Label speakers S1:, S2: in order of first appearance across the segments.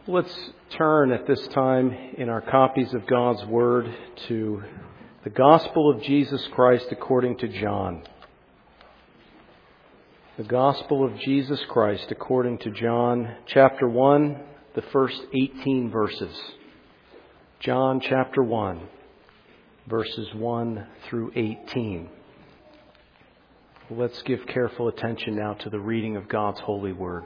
S1: Let's turn at this time in our copies of God's Word to the Gospel of Jesus Christ according to John. The Gospel of Jesus Christ according to John, chapter 1, the first 18 verses. John chapter 1, verses 1 through 18. Let's give careful attention now to the reading of God's holy Word.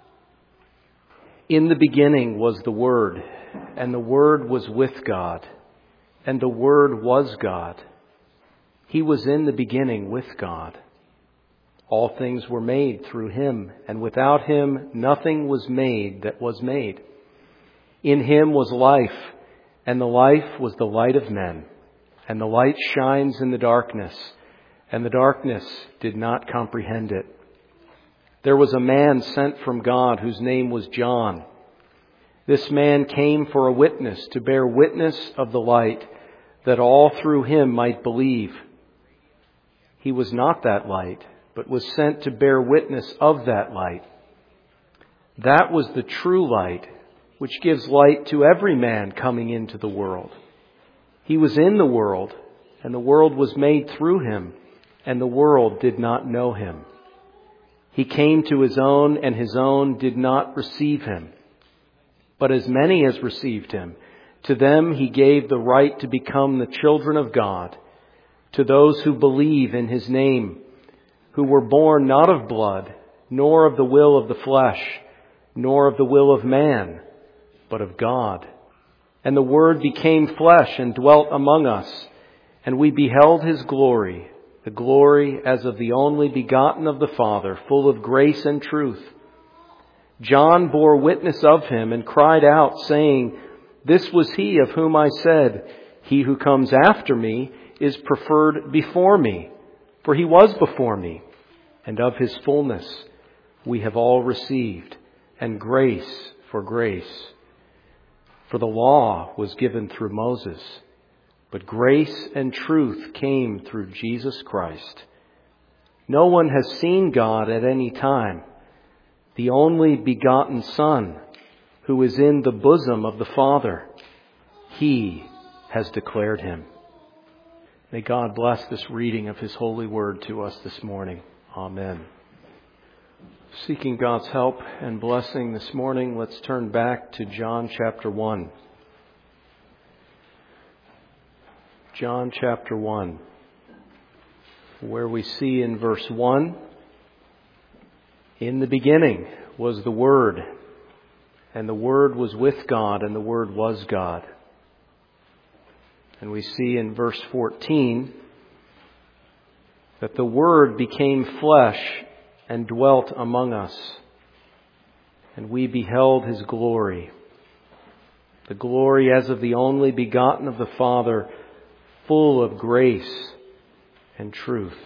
S1: In the beginning was the Word, and the Word was with God, and the Word was God. He was in the beginning with God. All things were made through Him, and without Him nothing was made that was made. In Him was life, and the life was the light of men. And the light shines in the darkness, and the darkness did not comprehend it. There was a man sent from God whose name was John. This man came for a witness, to bear witness of the light, that all through him might believe. He was not that light, but was sent to bear witness of that light. That was the true light, which gives light to every man coming into the world. He was in the world, and the world was made through him, and the world did not know him. He came to his own, and his own did not receive him. But as many as received him, to them he gave the right to become the children of God, to those who believe in his name, who were born not of blood, nor of the will of the flesh, nor of the will of man, but of God. And the Word became flesh and dwelt among us, and we beheld his glory, the glory as of the only begotten of the Father, full of grace and truth. John bore witness of him and cried out, saying, "This was he of whom I said, 'He who comes after me is preferred before me,' for he was before me. And of his fullness we have all received, and grace for grace. For the law was given through Moses, but grace and truth came through Jesus Christ. No one has seen God at any time. The only begotten Son, who is in the bosom of the Father, He has declared him." May God bless this reading of His holy word to us this morning. Amen. Seeking God's help and blessing this morning, let's turn back to John chapter 1. John chapter 1, where we see in verse 1, "In the beginning was the Word, and the Word was with God, and the Word was God." And we see in verse 14 that the Word became flesh and dwelt among us, and we beheld His glory, the glory as of the only begotten of the Father, full of grace and truth.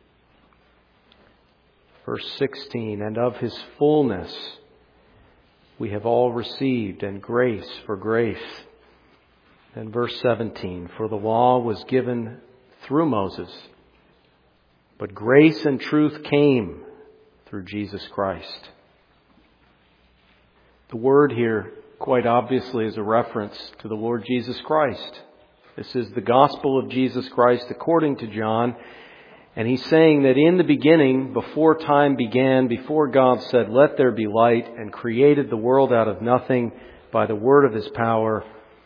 S1: Verse 16, "And of His fullness we have all received, and grace for grace." And verse 17, "For the law was given through Moses, but grace and truth came through Jesus Christ." The word here, quite obviously, is a reference to the Lord Jesus Christ. This is the gospel of Jesus Christ according to John. And he's saying that in the beginning, before time began, before God said, "Let there be light," and created the world out of nothing by the word of His power,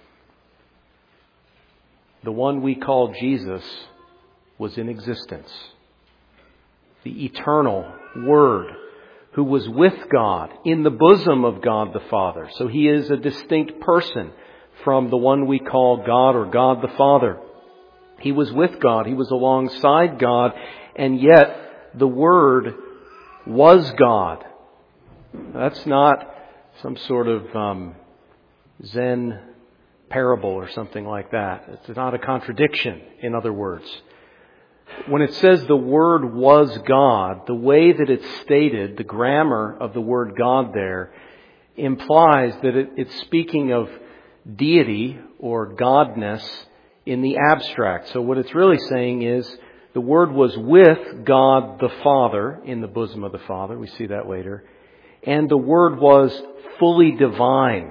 S1: the one we call Jesus was in existence. The eternal Word, who was with God, in the bosom of God the Father. So He is a distinct person from the one we call God or God the Father. He was with God. He was alongside God. And yet the Word was God. That's not some sort of Zen parable or something like that. It's not a contradiction, in other words. When it says the Word was God, the way that it's stated, the grammar of the word God there, implies that it's speaking of deity or godness in the abstract. So what it's really saying is the Word was with God the Father, in the bosom of the Father. We see that later. And the Word was fully divine.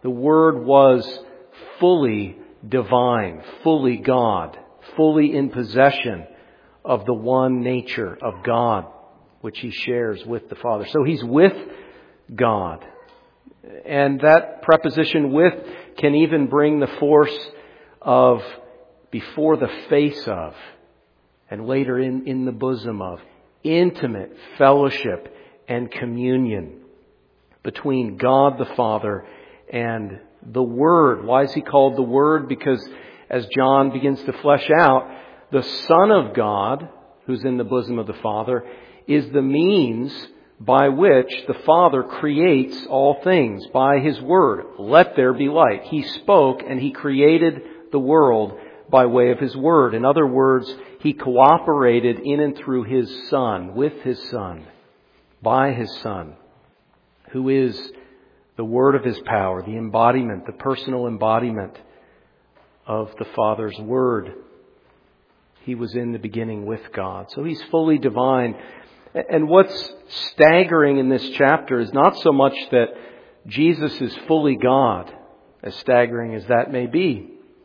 S1: The Word was fully divine, fully God, fully in possession of the one nature of God, which He shares with the Father. So He's with God. And that preposition with can even bring the force of before the face of, and later in the bosom of, intimate fellowship and communion between God the Father and the Word. Why is He called the Word? Because as John begins to flesh out, the Son of God, who's in the bosom of the Father, is the means by which the Father creates all things by His Word. Let there be light. He spoke and He created the world by way of His Word. In other words, He cooperated in and through His Son, with His Son, by His Son, who is the Word of His power, the embodiment, the personal embodiment of the Father's Word. He was in the beginning with God. So He's fully divine. And what's staggering in this chapter is not so much that Jesus is fully God, as staggering as that may be,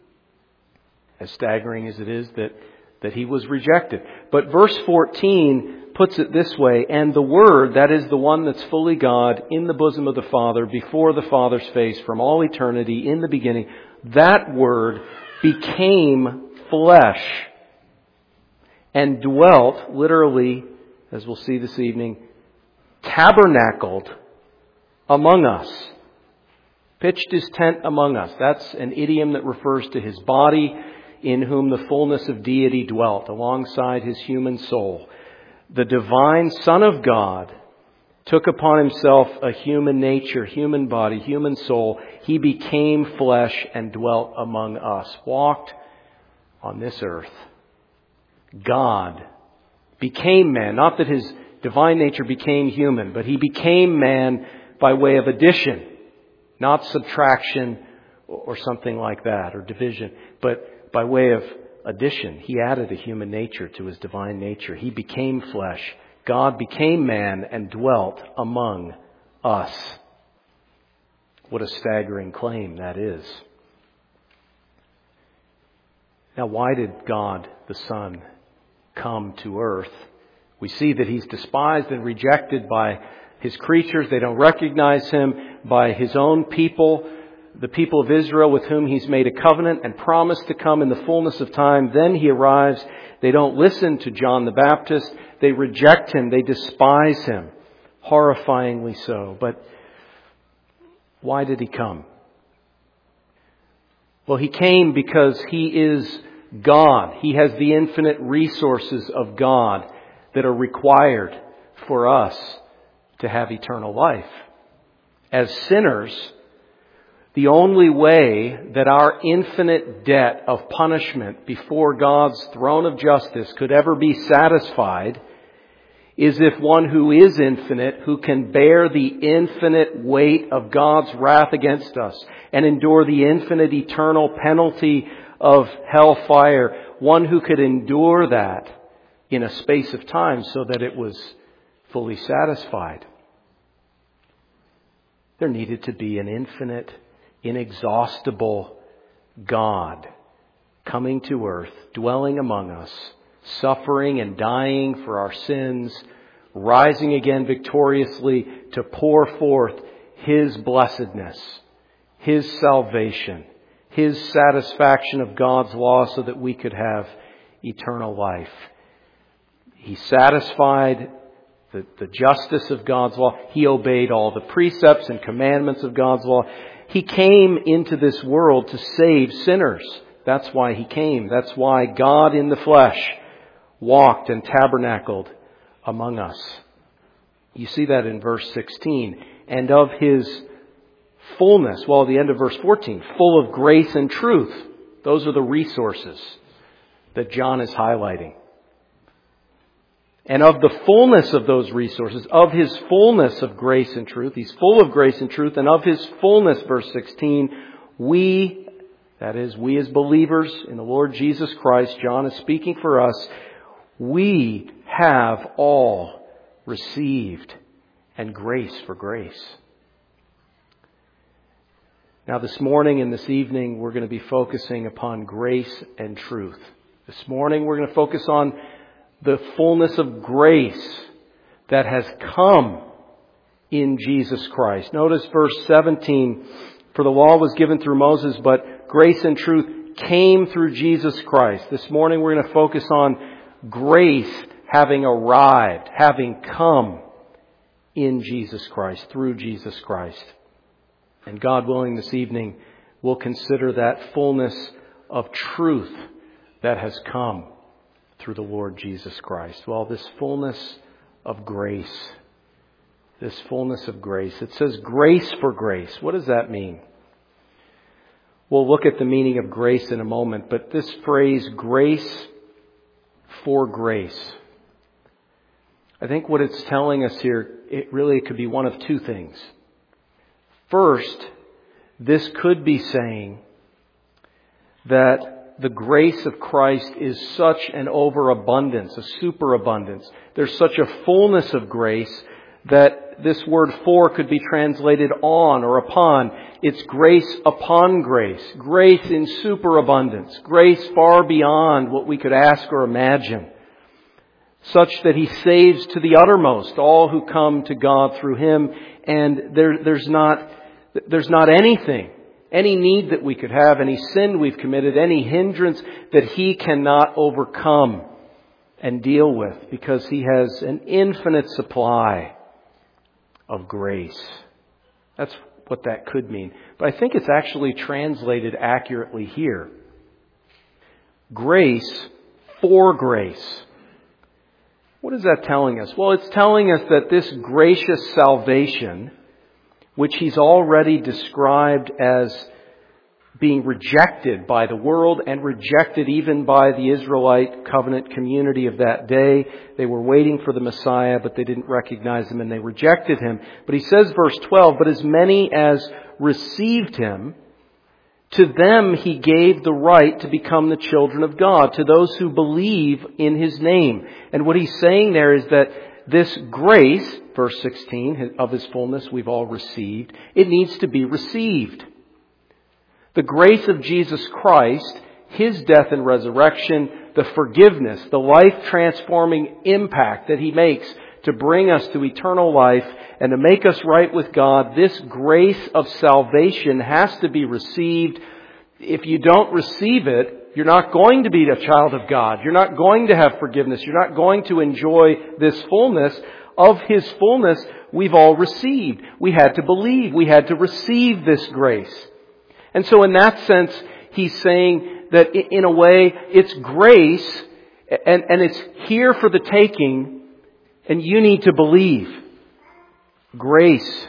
S1: as staggering as it is that He was rejected. But verse 14 puts it this way, and the Word, that is the one that's fully God, in the bosom of the Father, before the Father's face, from all eternity, in the beginning, that Word became flesh and dwelt, literally, as we'll see this evening, tabernacled among us. Pitched His tent among us. That's an idiom that refers to His body, in whom the fullness of deity dwelt, alongside His human soul. The divine Son of God took upon Himself a human nature, human body, human soul. He became flesh and dwelt among us, walked on this earth. God became man. Not that His divine nature became human, but He became man by way of addition, not subtraction or something like that, or division, but by way of addition. He added a human nature to His divine nature. He became flesh. God became man and dwelt among us. What a staggering claim that is. Now, why did God the Son come to earth? We see that He's despised and rejected by His creatures. They don't recognize Him. By His own people, the people of Israel with whom He's made a covenant and promised to come in the fullness of time. Then He arrives. They don't listen to John the Baptist. They reject Him. They despise Him. Horrifyingly so. But why did He come? Well, He came because He is God. He has the infinite resources of God that are required for us to have eternal life. As sinners, the only way that our infinite debt of punishment before God's throne of justice could ever be satisfied is if one who is infinite, who can bear the infinite weight of God's wrath against us and endure the infinite eternal penalty of hellfire, one who could endure that in a space of time so that it was fully satisfied. There needed to be an infinite, inexhaustible God coming to earth, dwelling among us, suffering and dying for our sins, rising again victoriously to pour forth His blessedness, His salvation, His satisfaction of God's law so that we could have eternal life. He satisfied the justice of God's law. He obeyed all the precepts and commandments of God's law. He came into this world to save sinners. That's why He came. That's why God in the flesh walked and tabernacled among us. You see that in verse 16. And of His fullness, well, at the end of verse 14, full of grace and truth. Those are the resources that John is highlighting. And of the fullness of those resources, of His fullness of grace and truth, He's full of grace and truth, and of His fullness, verse 16, we, that is, we as believers in the Lord Jesus Christ, John is speaking for us, we have all received, and grace for grace. Now this morning and this evening, we're going to be focusing upon grace and truth. This morning, we're going to focus on the fullness of grace that has come in Jesus Christ. Notice verse 17, for the law was given through Moses, but grace and truth came through Jesus Christ. This morning we're going to focus on grace having arrived, having come in Jesus Christ, through Jesus Christ. And God willing, this evening we'll consider that fullness of truth that has come through the Lord Jesus Christ. Well, this fullness of grace. This fullness of grace. It says grace for grace. What does that mean? We'll look at the meaning of grace in a moment, but this phrase, grace for grace, I think what it's telling us here, it could be one of two things. First, this could be saying that the grace of Christ is such an overabundance, a superabundance. There's such a fullness of grace that this word for could be translated on or upon. It's grace upon grace. Grace in superabundance. Grace far beyond what we could ask or imagine. Such that He saves to the uttermost all who come to God through Him. And there's not anything, any need that we could have, any sin we've committed, any hindrance that He cannot overcome and deal with, because He has an infinite supply of grace. That's what that could mean. But I think it's actually translated accurately here. Grace for grace. What is that telling us? Well, it's telling us that this gracious salvation, which He's already described as being rejected by the world and rejected even by the Israelite covenant community of that day. They were waiting for the Messiah, but they didn't recognize Him and they rejected Him. But He says, verse 12, but as many as received Him, to them He gave the right to become the children of God, to those who believe in His name. And what He's saying there is that this grace, verse 16, of His fullness we've all received, it needs to be received. The grace of Jesus Christ, His death and resurrection, the forgiveness, the life-transforming impact that He makes to bring us to eternal life and to make us right with God, this grace of salvation has to be received. If you don't receive it, you're not going to be a child of God. You're not going to have forgiveness. You're not going to enjoy this fullness. Of His fullness, we've all received. We had to believe. We had to receive this grace. And so in that sense, He's saying that in a way, it's grace and it's here for the taking, and you need to believe. Grace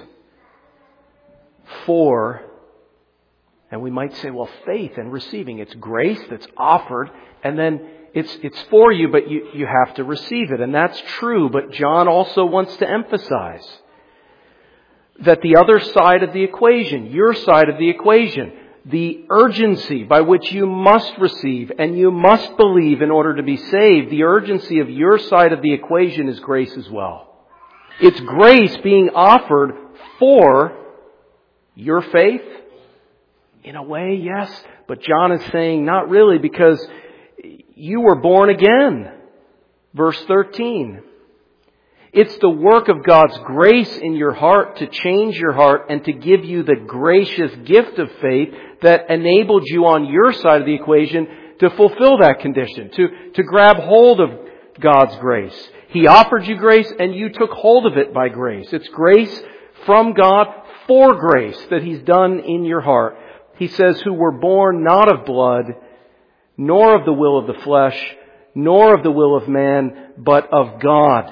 S1: for, and we might say, well, faith and receiving. It's grace that's offered, and then it's for you, but you have to receive it. And that's true, but John also wants to emphasize that the other side of the equation, your side of the equation, the urgency by which you must receive and you must believe in order to be saved, the urgency of your side of the equation is grace as well. It's grace being offered for your faith. In a way, yes, but John is saying not really, because you were born again. Verse 13. It's the work of God's grace in your heart to change your heart and to give you the gracious gift of faith that enabled you on your side of the equation to fulfill that condition, to grab hold of God's grace. He offered you grace and you took hold of it by grace. It's grace from God for grace that He's done in your heart. He says, who were born not of blood, nor of the will of the flesh, nor of the will of man, but of God.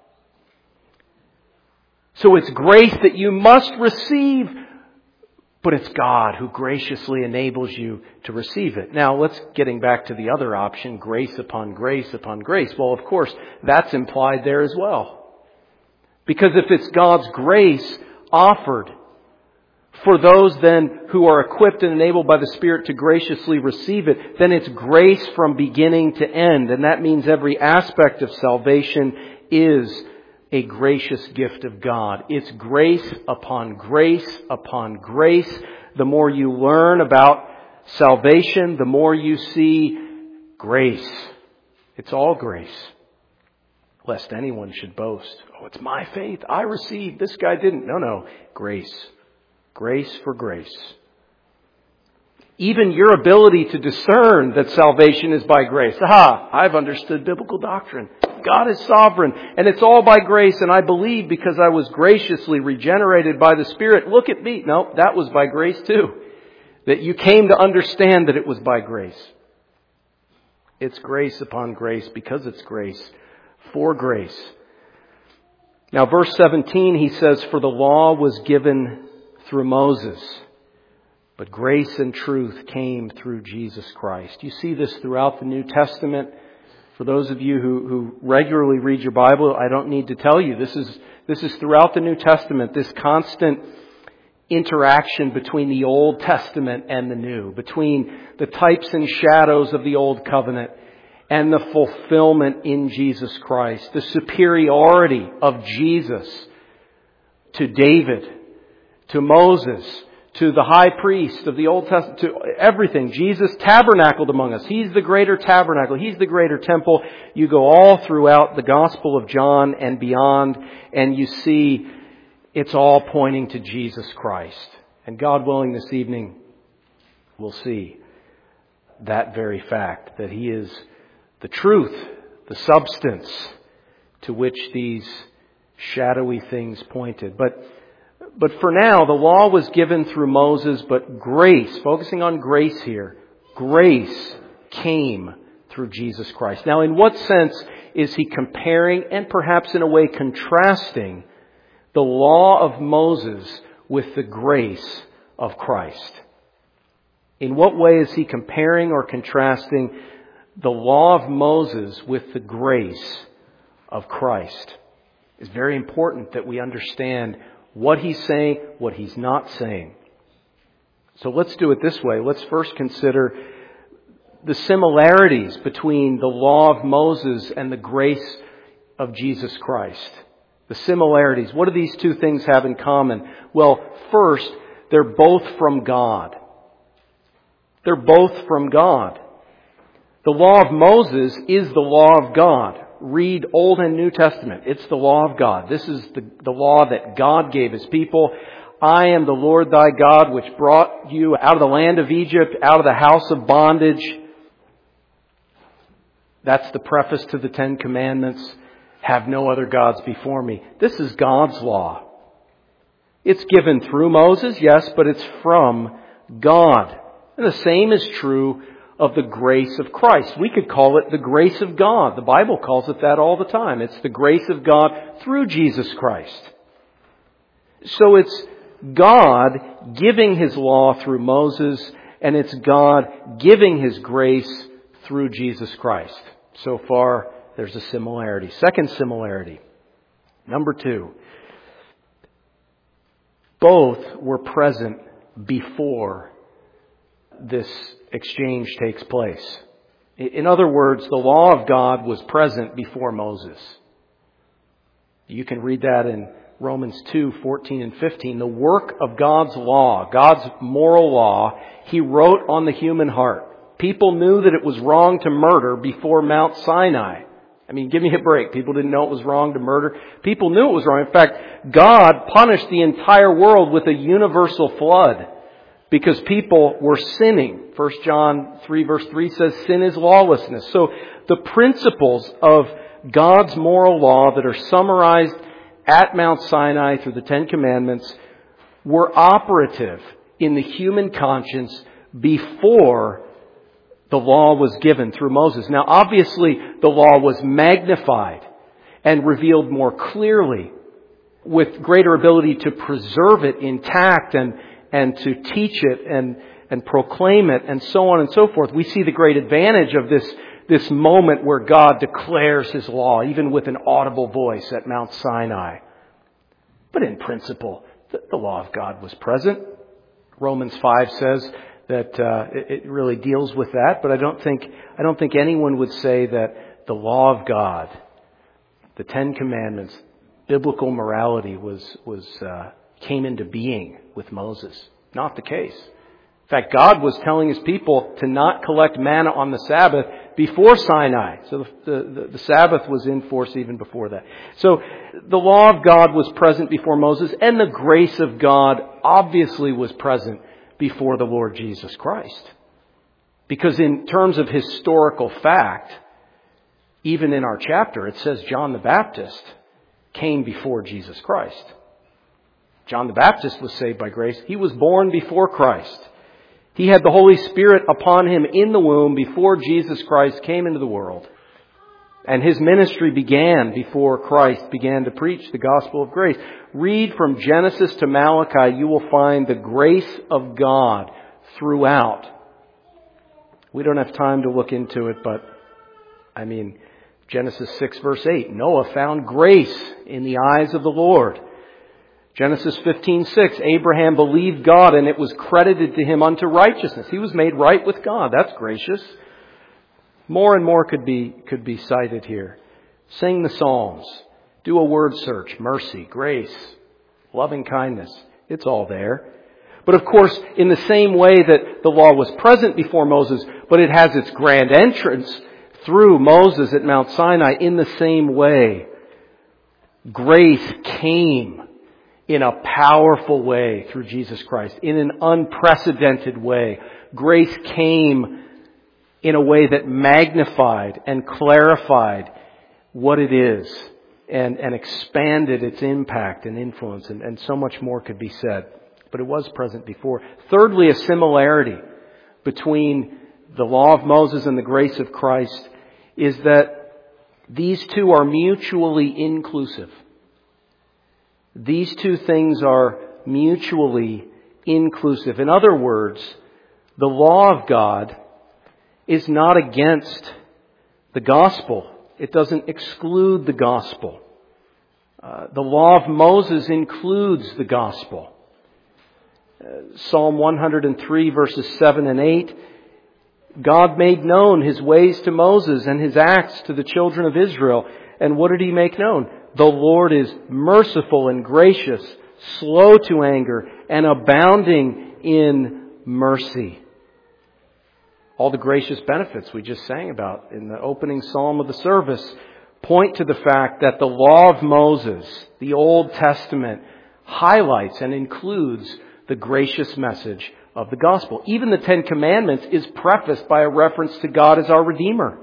S1: So it's grace that you must receive, but it's God who graciously enables you to receive it. Now, getting back to the other option, grace upon grace upon grace. Well, of course, that's implied there as well. Because if it's God's grace offered for those then who are equipped and enabled by the Spirit to graciously receive it, then it's grace from beginning to end. And that means every aspect of salvation is a gracious gift of God. It's grace upon grace upon grace. The more you learn about salvation, the more you see grace. It's all grace. Lest anyone should boast. Oh, it's my faith. I received. This guy didn't. No. Grace. Grace for grace. Even your ability to discern that salvation is by grace. I've understood biblical doctrine. God is sovereign, and it's all by grace, and I believe because I was graciously regenerated by the Spirit. Look at me. No, that was by grace too. That you came to understand that it was by grace. It's grace upon grace because it's grace for grace. Now, verse 17, he says, "For the law was given through Moses, but grace and truth came through Jesus Christ." You see this throughout the New Testament. For those of you who regularly read your Bible, I don't need to tell you. This is throughout the New Testament, this constant interaction between the Old Testament and the New, between the types and shadows of the Old Covenant and the fulfillment in Jesus Christ, the superiority of Jesus to David, to Moses, to the high priest of the Old Testament, to everything. Jesus tabernacled among us. He's the greater tabernacle. He's the greater temple. You go all throughout the Gospel of John and beyond, and you see it's all pointing to Jesus Christ. And God willing, this evening we'll see that very fact, that He is the truth, the substance to which these shadowy things pointed. But for now, the law was given through Moses, but grace, focusing on grace here, grace came through Jesus Christ. Now, in what sense is he comparing and perhaps in a way contrasting the law of Moses with the grace of Christ? In what way is he comparing or contrasting the law of Moses with the grace of Christ? It's very important that we understand what he's saying, what he's not saying. So let's do it this way. Let's first consider the similarities between the law of Moses and the grace of Jesus Christ. The similarities. What do these two things have in common? Well, first, they're both from God. They're both from God. The law of Moses is the law of God. Read Old and New Testament. It's the law of God. This is the law that God gave His people. I am the Lord thy God, which brought you out of the land of Egypt, out of the house of bondage. That's the preface to the Ten Commandments. Have no other gods before me. This is God's law. It's given through Moses, yes, but it's from God. And the same is true of the grace of Christ. We could call it the grace of God. The Bible calls it that all the time. It's the grace of God through Jesus Christ. So it's God giving His law through Moses, and it's God giving His grace through Jesus Christ. So far, there's a similarity. Second similarity. Number 2. Both were present before this exchange takes place. In other words, the law of God was present before Moses. You can read that in Romans 2:14 and 15. The work of God's law, God's moral law, He wrote on the human heart. People knew that it was wrong to murder before Mount Sinai. I mean, give me a break. People didn't know it was wrong to murder. People knew it was wrong. In fact, God punished the entire world with a universal flood because people were sinning. 1 John 3 verse 3 says sin is lawlessness. So the principles of God's moral law that are summarized at Mount Sinai through the Ten Commandments were operative in the human conscience before the law was given through Moses. Now, obviously, the law was magnified and revealed more clearly with greater ability to preserve it intact and to teach it and proclaim it and so on and so forth. We see the great advantage of this moment where God declares His law, even with an audible voice at Mount Sinai. But in principle, the law of God was present. Romans 5 says that it really deals with that, but I don't think anyone would say that the law of God, the Ten Commandments, biblical morality came into being with Moses. Not the case. In fact, God was telling His people to not collect manna on the Sabbath before Sinai. So the Sabbath was in force even before that. So the law of God was present before Moses, and the grace of God obviously was present before the Lord Jesus Christ. Because in terms of historical fact, even in our chapter, it says John the Baptist came before Jesus Christ. John the Baptist was saved by grace. He was born before Christ. He had the Holy Spirit upon him in the womb before Jesus Christ came into the world. And his ministry began before Christ began to preach the gospel of grace. Read from Genesis to Malachi, you will find the grace of God throughout. We don't have time to look into it, but Genesis 6 verse 8, Noah found grace in the eyes of the Lord. Genesis 15:6, Abraham believed God and it was credited to him unto righteousness. He was made right with God. That's gracious. More and more could be cited here. Sing the Psalms. Do a word search. Mercy, grace, loving kindness. It's all there. But of course, in the same way that the law was present before Moses, but it has its grand entrance through Moses at Mount Sinai, in the same way, grace came in a powerful way through Jesus Christ, in an unprecedented way. Grace came in a way that magnified and clarified what it is and expanded its impact and influence, and so much more could be said. But it was present before. Thirdly, a similarity between the law of Moses and the grace of Christ is that these two are mutually inclusive. These two things are mutually inclusive. In other words, the law of God is not against the gospel. It doesn't exclude the gospel. The law of Moses includes the gospel. Psalm 103 verses 7 and 8, God made known His ways to Moses and His acts to the children of Israel. And what did He make known? The Lord is merciful and gracious, slow to anger, and abounding in mercy. All the gracious benefits we just sang about in the opening psalm of the service point to the fact that the law of Moses, the Old Testament, highlights and includes the gracious message of the gospel. Even the Ten Commandments is prefaced by a reference to God as our Redeemer.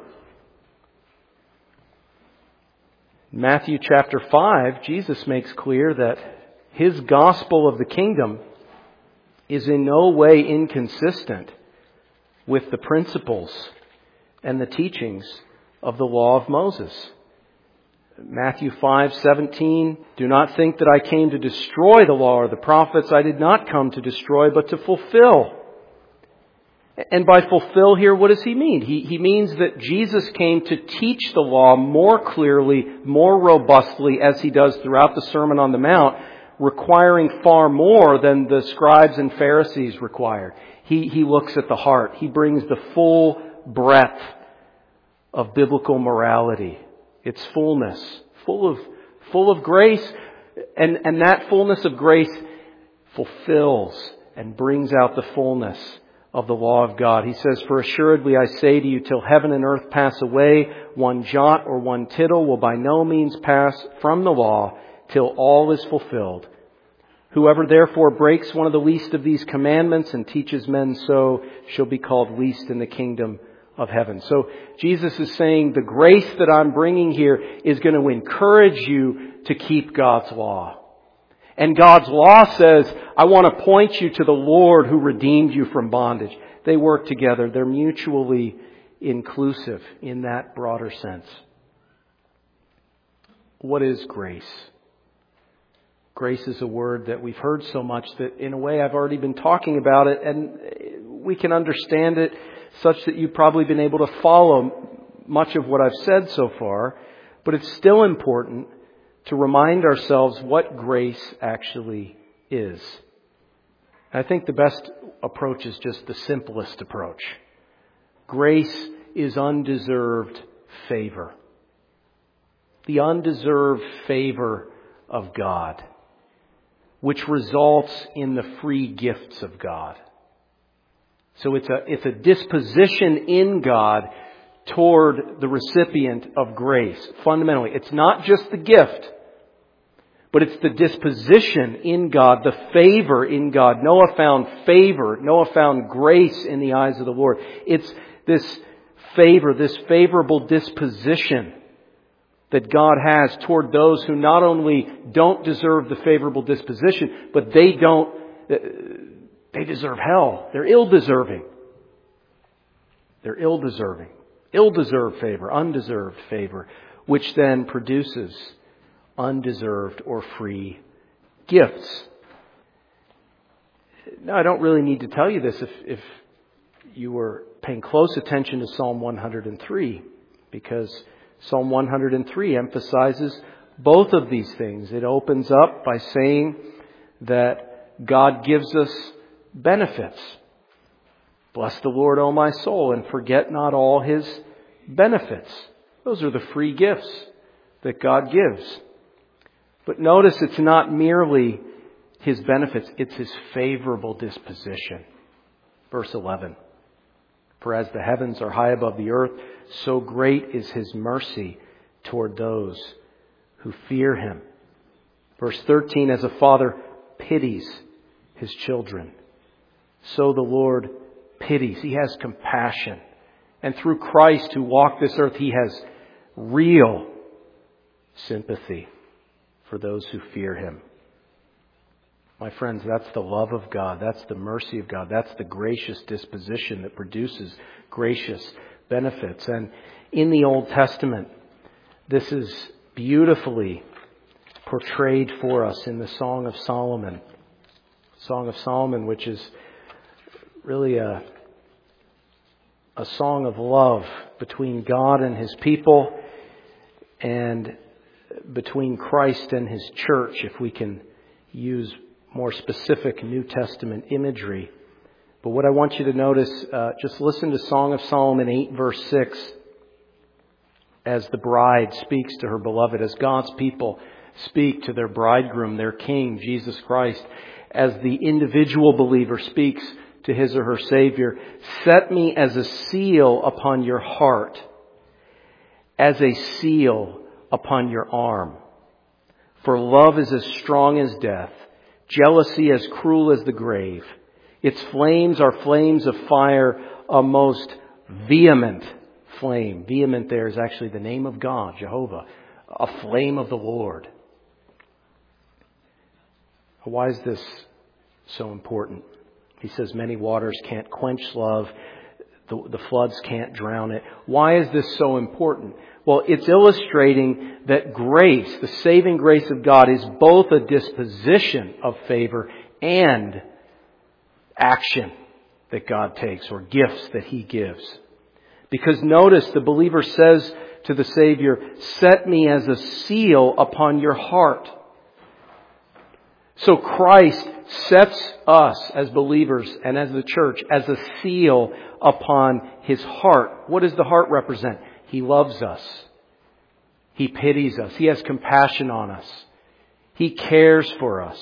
S1: In Matthew chapter 5, Jesus makes clear that His gospel of the kingdom is in no way inconsistent with the principles and the teachings of the law of Moses. Matthew 5:17, do not think that I came to destroy the law or the prophets. I did not come to destroy, but to fulfill. And by fulfill here, what does He mean? He means that Jesus came to teach the law more clearly, more robustly, as He does throughout the Sermon on the Mount, requiring far more than the scribes and Pharisees required. He looks at the heart. He brings the full breadth of biblical morality. Its fullness, full of grace, and that fullness of grace fulfills and brings out the fullness of the law of God. He says, for assuredly I say to you, till heaven and earth pass away, one jot or one tittle will by no means pass from the law till all is fulfilled. Whoever therefore breaks one of the least of these commandments and teaches men so shall be called least in the kingdom of heaven. So Jesus is saying the grace that I'm bringing here is going to encourage you to keep God's law. And God's law says, I want to point you to the Lord who redeemed you from bondage. They work together. They're mutually inclusive in that broader sense. What is grace? Grace is a word that we've heard so much that in a way I've already been talking about it, and we can understand it such that you've probably been able to follow much of what I've said so far. But it's still important to remind ourselves what grace actually is. I think the best approach is just the simplest approach. Grace is undeserved favor. The undeserved favor of God, which results in the free gifts of God. So it's a disposition in God toward the recipient of grace. Fundamentally, it's not just the gift, but it's the disposition in God, the favor in God. Noah found favor. Noah found grace in the eyes of the Lord. It's this favor, this favorable disposition that God has toward those who not only don't deserve the favorable disposition, but they deserve hell. They're ill-deserving. They're ill-deserving. Ill-deserved favor, undeserved favor, which then produces undeserved or free gifts. Now, I don't really need to tell you this if you were paying close attention to Psalm 103, because Psalm 103 emphasizes both of these things. It opens up by saying that God gives us benefits. Bless the Lord, O my soul, and forget not all His benefits. Those are the free gifts that God gives. But notice it's not merely His benefits, it's His favorable disposition. Verse 11. For as the heavens are high above the earth, so great is His mercy toward those who fear Him. Verse 13, as a father pities his children, so the Lord pities. He has compassion. And through Christ who walked this earth, He has real sympathy for those who fear Him. My friends, that's the love of God. That's the mercy of God. That's the gracious disposition that produces gracious benefits. And in the Old Testament, this is beautifully portrayed for us in the Song of Solomon. Song of Solomon, which is really a song of love between God and His people and between Christ and His church, if we can use more specific New Testament imagery. But what I want you to notice, just listen to Song of Solomon 8 verse 6 as the bride speaks to her beloved, as God's people speak to their bridegroom, their King, Jesus Christ, as the individual believer speaks to his or her Savior. Set me as a seal upon your heart, as a seal upon your arm. For love is as strong as death, jealousy as cruel as the grave. Its flames are flames of fire, a most vehement flame. Vehement there is actually the name of God, Jehovah, a flame of the Lord. Why is this so important? He says many waters can't quench love. The floods can't drown it. Why is this so important? Well, it's illustrating that grace, the saving grace of God, is both a disposition of favor and action that God takes, or gifts that He gives. Because notice the believer says to the Savior, set me as a seal upon your heart. So Christ sets us as believers and as the church as a seal upon His heart. What does the heart represent? He loves us. He pities us. He has compassion on us. He cares for us.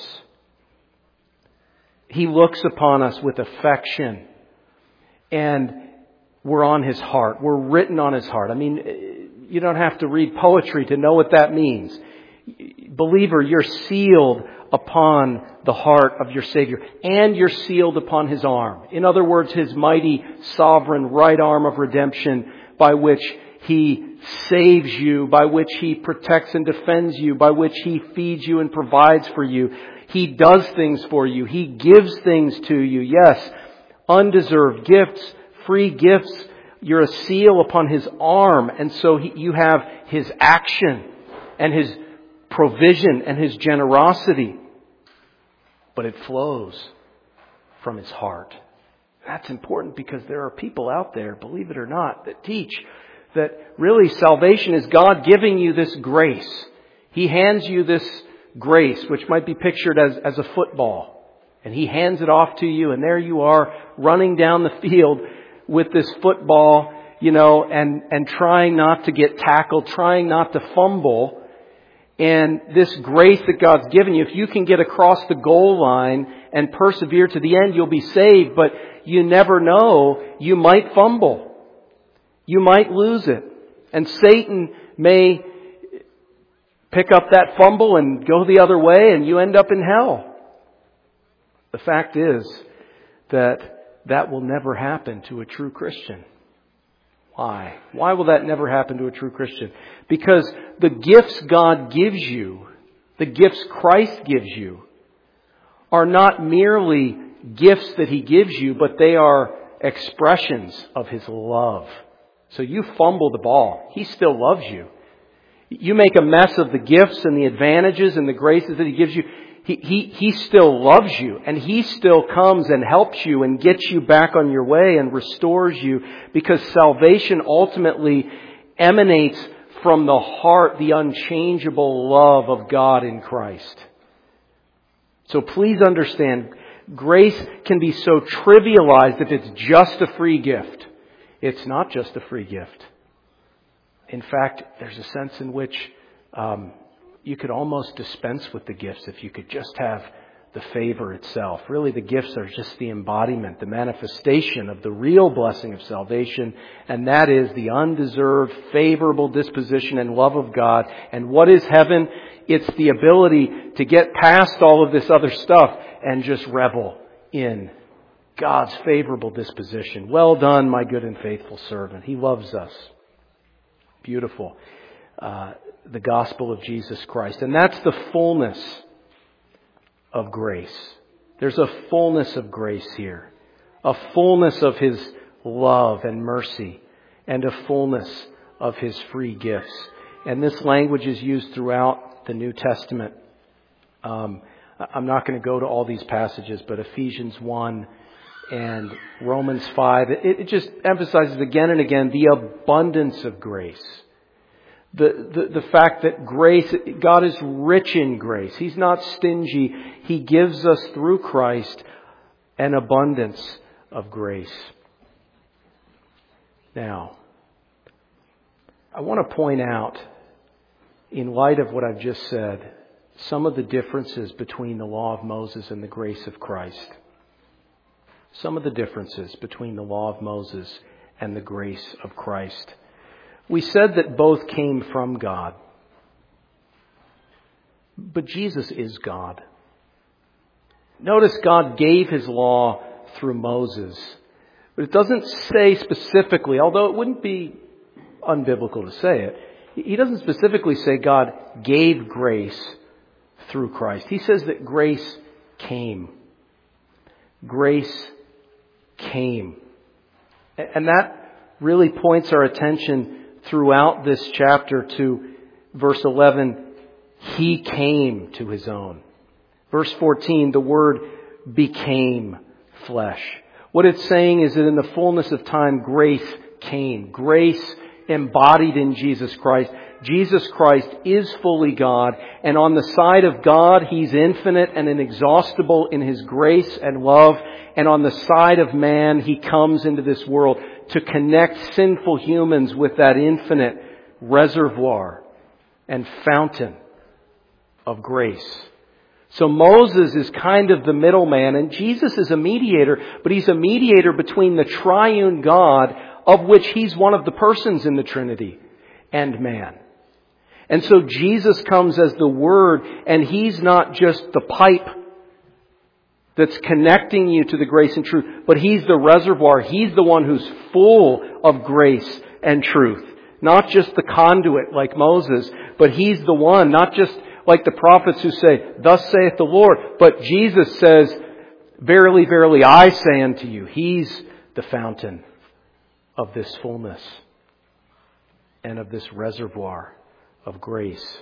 S1: He looks upon us with affection. And we're on His heart. We're written on His heart. I mean, you don't have to read poetry to know what that means. Believer, you're sealed upon the heart of your Savior, and you're sealed upon His arm. In other words, His mighty, sovereign right arm of redemption, by which He saves you, by which He protects and defends you, by which He feeds you and provides for you. He does things for you. He gives things to you. Yes, undeserved gifts, free gifts. You're a seal upon His arm, and so you have His action and His provision and His generosity. But it flows from His heart. That's important because there are people out there, believe it or not, that teach that really salvation is God giving you this grace. He hands you this grace, which might be pictured as a football. And He hands it off to you, and there you are running down the field with this football, and trying not to get tackled, trying not to fumble. And this grace that God's given you, if you can get across the goal line and persevere to the end, you'll be saved. But you never know. You might fumble. You might lose it. And Satan may pick up that fumble and go the other way, and you end up in hell. The fact is that will never happen to a true Christian. Why? Why will that never happen to a true Christian? Because the gifts God gives you, the gifts Christ gives you, are not merely gifts that He gives you, but they are expressions of His love. So you fumble the ball. He still loves you. You make a mess of the gifts and the advantages and the graces that He gives you. He still loves you, and He still comes and helps you and gets you back on your way and restores you, because salvation ultimately emanates from the heart, the unchangeable love of God in Christ. So please understand, grace can be so trivialized if it's just a free gift. It's not just a free gift. In fact, there's a sense in which you could almost dispense with the gifts if you could just have the favor itself. Really, the gifts are just the embodiment, the manifestation of the real blessing of salvation, and that is the undeserved, favorable disposition and love of God. And what is heaven? It's the ability to get past all of this other stuff and just revel in God's favorable disposition. Well done, my good and faithful servant. He loves us. Beautiful. The gospel of Jesus Christ. And that's the fullness of grace. There's a fullness of grace here. A fullness of His love and mercy. And a fullness of His free gifts. And this language is used throughout the New Testament. I'm not going to go to all these passages, but Ephesians 1 and Romans 5, it just emphasizes again and again the abundance of grace. The fact that grace, God is rich in grace. He's not stingy. He gives us through Christ an abundance of grace. Now, I want to point out, in light of what I've just said, some of the differences between the law of Moses and the grace of Christ. Some of the differences between the law of Moses and the grace of Christ. We said that both came from God. But Jesus is God. Notice God gave His law through Moses. But it doesn't say specifically, although it wouldn't be unbiblical to say it, He doesn't specifically say God gave grace through Christ. He says that grace came. Grace came. And that really points our attention throughout this chapter to verse 11, He came to His own. Verse 14, the Word became flesh. What it's saying is that in the fullness of time, grace came. Grace embodied in Jesus Christ. Jesus Christ is fully God, and on the side of God, He's infinite and inexhaustible in His grace and love. And on the side of man, He comes into this world to connect sinful humans with that infinite reservoir and fountain of grace. So Moses is kind of the middleman, and Jesus is a mediator, but He's a mediator between the triune God, of which He's one of the persons in the Trinity, and man. And so Jesus comes as the Word, and He's not just the pipe that's connecting you to the grace and truth, but He's the reservoir. He's the one who's full of grace and truth. Not just the conduit like Moses, but He's the one, not just like the prophets who say, "Thus saith the Lord," but Jesus says, "Verily, verily, I say unto you." He's the fountain of this fullness and of this reservoir of grace.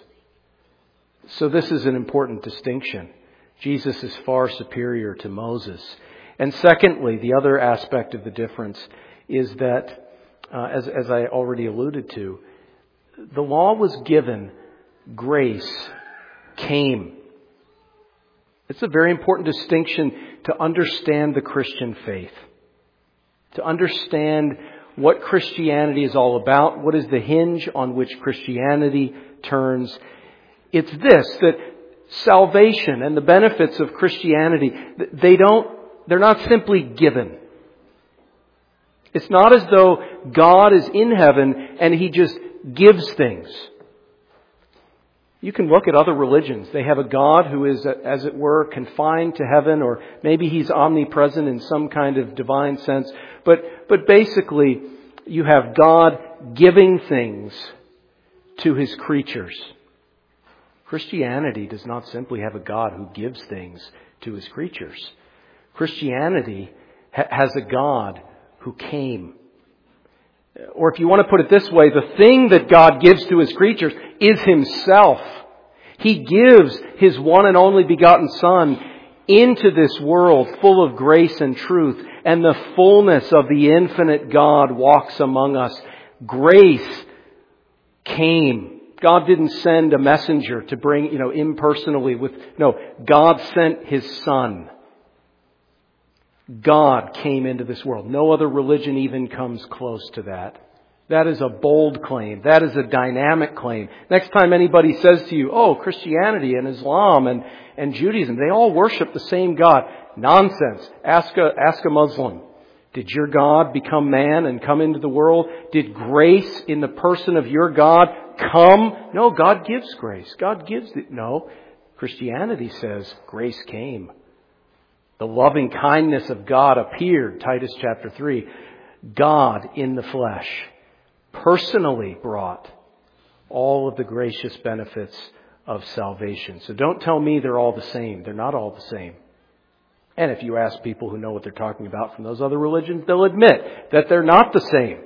S1: So this is an important distinction. Jesus is far superior to Moses. And secondly, the other aspect of the difference is that, as I already alluded to, the law was given, grace came. It's a very important distinction to understand the Christian faith. To understand what Christianity is all about, what is the hinge on which Christianity turns. It's this, that salvation and the benefits of Christianity, they're not simply given. It's not as though God is in heaven and He just gives things. You can look at other religions. They have a God who is, as it were, confined to heaven, or maybe He's omnipresent in some kind of divine sense. But basically, you have God giving things to His creatures. Christianity does not simply have a God who gives things to His creatures. Christianity has a God who came. Or if you want to put it this way, the thing that God gives to His creatures is Himself. He gives His one and only begotten Son into this world full of grace and truth, and the fullness of the infinite God walks among us. Grace came. God didn't send a messenger to bring, impersonally God sent His Son. God came into this world. No other religion even comes close to that. That is a bold claim. That is a dynamic claim. Next time anybody says to you, Christianity and Islam and Judaism, they all worship the same God. Nonsense. Ask a Muslim. Did your God become man and come into the world? Did grace in the person of your God come? No, God gives grace. God gives it. No. Christianity says grace came. The loving kindness of God appeared, Titus chapter 3. God in the flesh personally brought all of the gracious benefits of salvation. So don't tell me they're all the same. They're not all the same. And if you ask people who know what they're talking about from those other religions, they'll admit that they're not the same.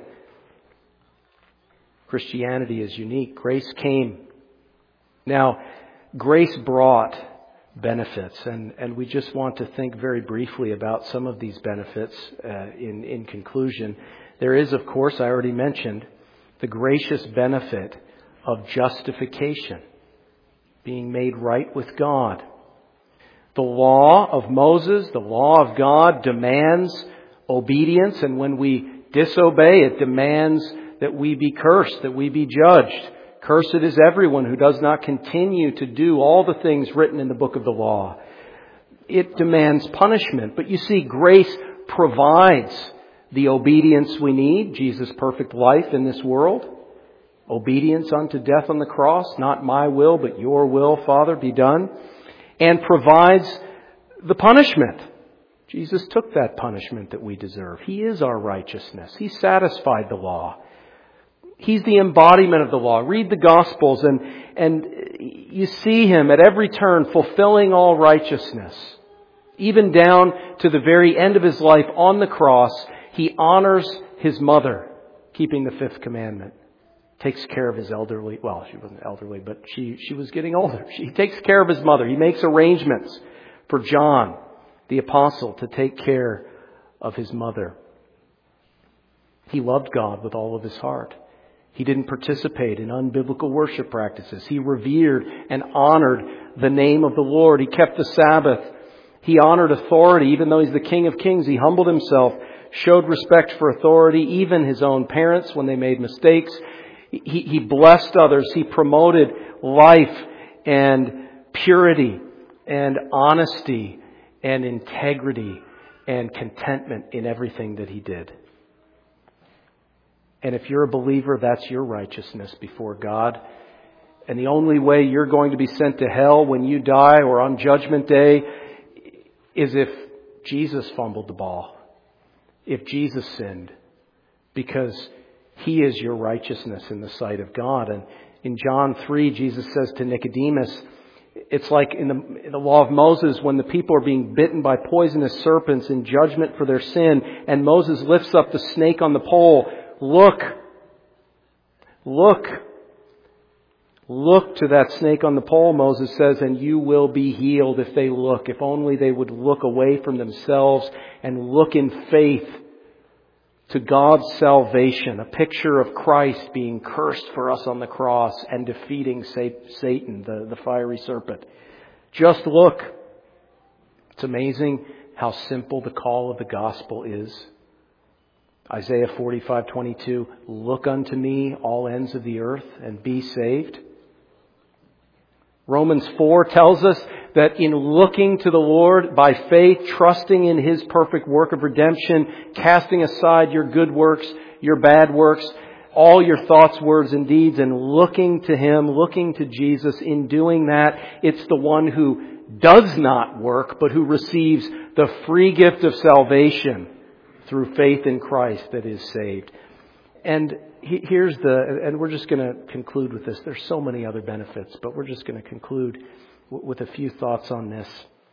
S1: Christianity is unique. Grace came. Now, grace brought benefits, and we just want to think very briefly about some of these benefits in conclusion. There is, of course, I already mentioned, the gracious benefit of justification, being made right with God. The law of Moses, the law of God, demands obedience, and when we disobey, it demands that we be cursed, that we be judged. Cursed is everyone who does not continue to do all the things written in the book of the law. It demands punishment. But you see, grace provides the obedience we need, Jesus' perfect life in this world. Obedience unto death on the cross. Not my will, but your will, Father, be done. And provides the punishment. Jesus took that punishment that we deserve. He is our righteousness. He satisfied the law. He's the embodiment of the law. Read the Gospels and you see Him at every turn fulfilling all righteousness. Even down to the very end of His life on the cross, He honors His mother, keeping the fifth commandment. Takes care of His elderly, well, she wasn't elderly, but she was getting older. He takes care of His mother. He makes arrangements for John, the apostle, to take care of his mother. He loved God with all of his heart. He didn't participate in unbiblical worship practices. He revered and honored the name of the Lord. He kept the Sabbath. He honored authority. Even though He's the King of Kings, He humbled Himself, showed respect for authority, even His own parents when they made mistakes. He blessed others. He promoted life and purity and honesty and integrity and contentment in everything that He did. And if you're a believer, that's your righteousness before God. And the only way you're going to be sent to hell when you die or on Judgment Day is if Jesus fumbled the ball. If Jesus sinned. Because He is your righteousness in the sight of God. And in John 3, Jesus says to Nicodemus, it's like in the law of Moses when the people are being bitten by poisonous serpents in judgment for their sin, and Moses lifts up the snake on the pole. Look to that snake on the pole, Moses says, and you will be healed if they look. If only they would look away from themselves and look in faith to God's salvation, a picture of Christ being cursed for us on the cross and defeating Satan, the fiery serpent. Just look. It's amazing how simple the call of the gospel is. Isaiah 45:22, look unto me, all ends of the earth, and be saved. Romans 4 tells us that in looking to the Lord by faith, trusting in His perfect work of redemption, casting aside your good works, your bad works, all your thoughts, words, and deeds, and looking to Him, looking to Jesus, in doing that, it's the one who does not work, but who receives the free gift of salvation through faith in Christ that is saved. And and we're just going to conclude with this. There's so many other benefits, but we're just going to conclude with a few thoughts on this.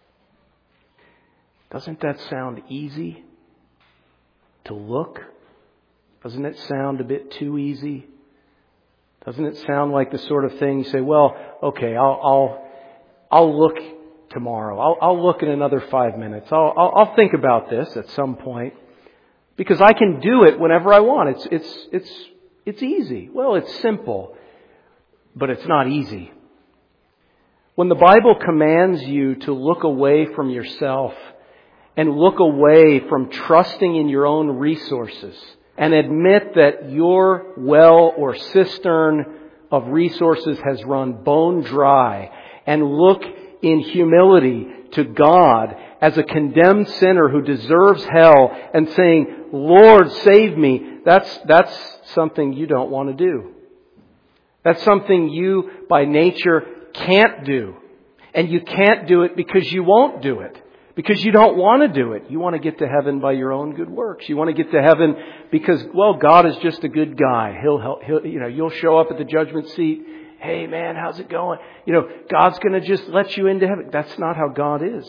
S1: Doesn't that sound easy to look? Doesn't it sound a bit too easy? Doesn't it sound like the sort of thing you say, well, okay, I'll look tomorrow. I'll look in another 5 minutes. I'll think about this at some point because I can do it whenever I want. It's easy. Well, it's simple, but it's not easy. When the Bible commands you to look away from yourself and look away from trusting in your own resources and admit that your well or cistern of resources has run bone dry, and look in humility to God as a condemned sinner who deserves hell and saying, Lord, save me, that's something you don't want to do. That's something you by nature can't do. And you can't do it because you won't do it. Because you don't want to do it. You want to get to heaven by your own good works. You want to get to heaven because, well, God is just a good guy. You'll show up at the judgment seat. Hey man, how's it going? God's going to just let you into heaven. That's not how God is.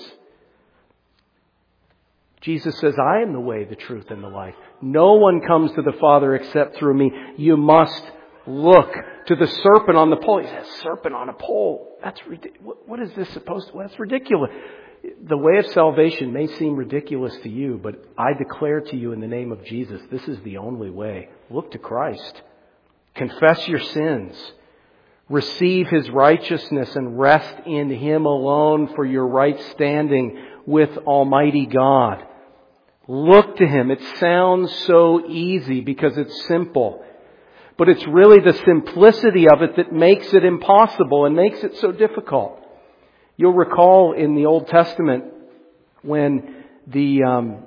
S1: Jesus says, I am the way, the truth, and the life. No one comes to the Father except through me. You must look to the serpent on the pole. He says, serpent on a pole. That's ridiculous. What is this supposed to? Well, that's ridiculous. The way of salvation may seem ridiculous to you, but I declare to you in the name of Jesus, this is the only way. Look to Christ. Confess your sins. Receive His righteousness and rest in Him alone for your right standing with Almighty God. Look to Him. It sounds so easy because it's simple. But it's really the simplicity of it that makes it impossible and makes it so difficult. You'll recall in the Old Testament when the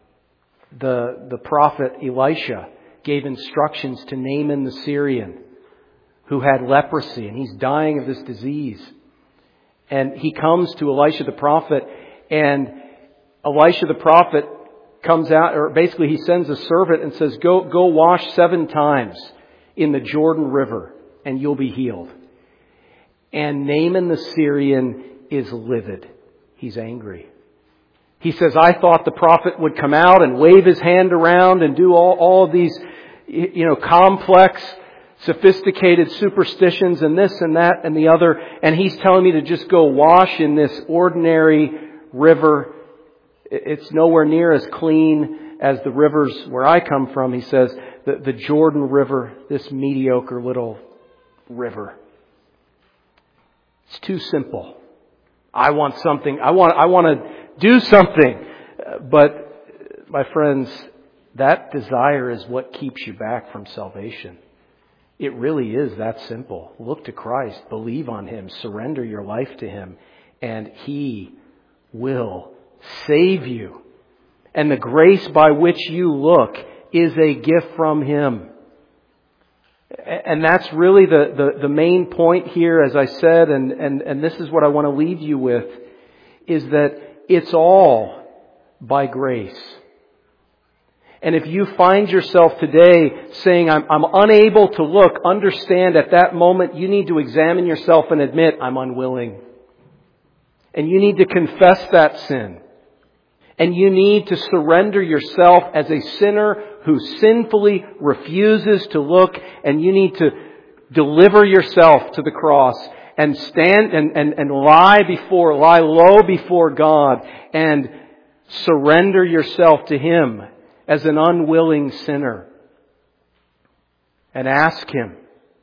S1: prophet Elisha gave instructions to Naaman the Syrian, who had leprosy, and he's dying of this disease. And he comes to Elisha the prophet, and Elisha the prophet comes out, or basically he sends a servant and says, go wash 7 times in the Jordan River, and you'll be healed. And Naaman the Syrian is livid. He's angry. He says, I thought the prophet would come out and wave his hand around and do all of these, complex, sophisticated superstitions and this and that and the other. And he's telling me to just go wash in this ordinary river. It's nowhere near as clean as the rivers where I come from. He says, the Jordan River, this mediocre little river. It's too simple. I want something. I want to do something. But my friends, that desire is what keeps you back from salvation. It really is that simple. Look to Christ, believe on Him, surrender your life to Him, and He will save you. And the grace by which you look is a gift from Him. And that's really the main point here, as I said, and this is what I want to leave you with, is that it's all by grace. And if you find yourself today saying, I'm unable to look, understand at that moment you need to examine yourself and admit, I'm unwilling. And you need to confess that sin. And you need to surrender yourself as a sinner who sinfully refuses to look, and you need to deliver yourself to the cross and stand and lie low before God and surrender yourself to Him as an unwilling sinner. And ask Him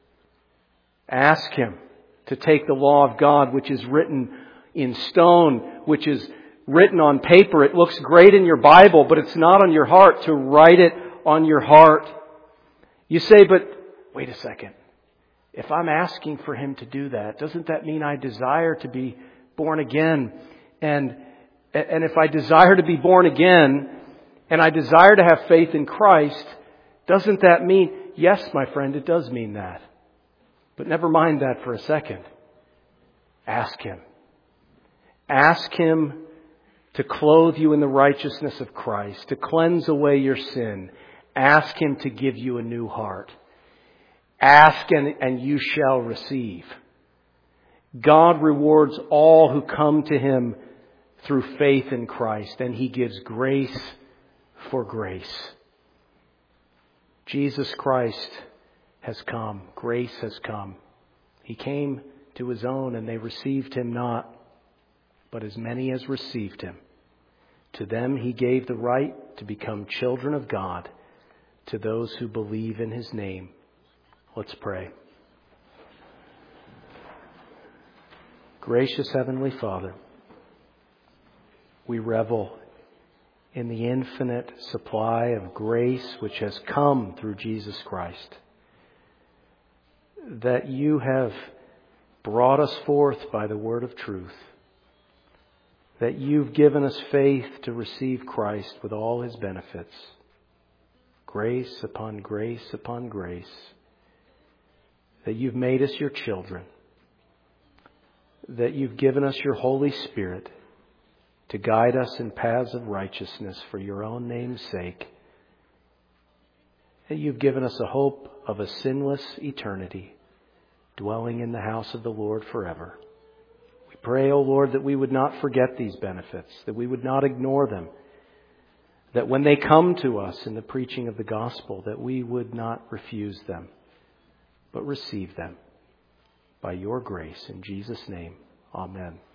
S1: to take the law of God, which is written in stone, which is written on paper. It looks great in your Bible, but it's not on your heart, to write it on your heart. You say, but wait a second. If I'm asking for Him to do that, doesn't that mean I desire to be born again? And if I desire to be born again, and I desire to have faith in Christ, doesn't that mean, yes, my friend, it does mean that. But never mind that for a second. Ask Him. Ask Him to clothe you in the righteousness of Christ, to cleanse away your sin. Ask Him to give you a new heart. Ask and you shall receive. God rewards all who come to Him through faith in Christ, and He gives grace for grace. Jesus Christ has come. Grace has come. He came to His own, and they received Him not. But as many as received Him, to them He gave the right to become children of God, to those who believe in His name. Let's pray. Gracious Heavenly Father, we revel in the infinite supply of grace which has come through Jesus Christ. That You have brought us forth by the word of truth. That You've given us faith to receive Christ with all His benefits. Grace upon grace upon grace. That You've made us Your children. That You've given us Your Holy Spirit to guide us in paths of righteousness for Your own name's sake. That You've given us a hope of a sinless eternity, dwelling in the house of the Lord forever. We pray, O Lord, that we would not forget these benefits, that we would not ignore them, that when they come to us in the preaching of the gospel, that we would not refuse them, but receive them by Your grace. In Jesus' name, amen.